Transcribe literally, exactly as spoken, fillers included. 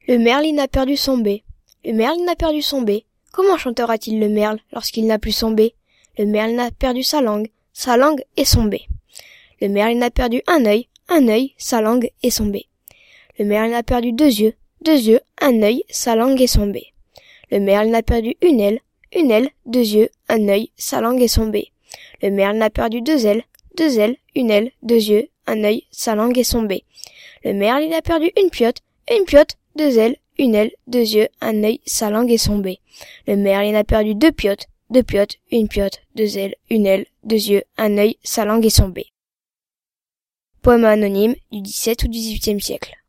Le merle a perdu son B. Le merle a perdu son B. Comment chantera-t-il le merle lorsqu'il n'a plus son B? Le merle a perdu sa langue, sa langue et son B. Le merle a perdu un œil, un œil, sa langue et son B. Le merle a perdu deux yeux, deux yeux, un œil, sa langue et son B. Le merle a perdu une aile, une aile, deux yeux, un œil, sa langue et son B. Le merle a perdu deux ailes, deux ailes, une aile, deux yeux, un œil, sa langue et son B. Le merle a perdu une piote, une piote, deux ailes, une aile, deux yeux, un œil, sa langue et son B. Le merle a perdu deux piotes, deux piotes, une piote, deux ailes, une aile, deux yeux, un œil, sa langue et son B. Poème anonyme du dix-septième ou dix-huitième siècle.